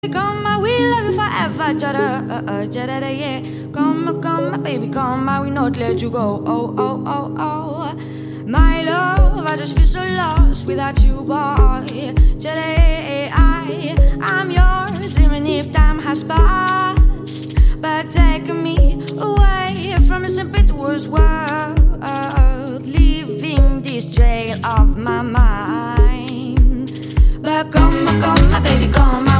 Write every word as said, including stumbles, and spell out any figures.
Come on, we love you forever, jada, uh, uh, jada, yeah. Come on, come on, baby, come on, we not let you go. Oh, oh, oh, oh. My love, I just feel so lost without you, boy. Jada, I, I'm yours, even if time has passed. But take me away from this impetuous world, leaving this jail of my mind. But come on, come on, baby, come on.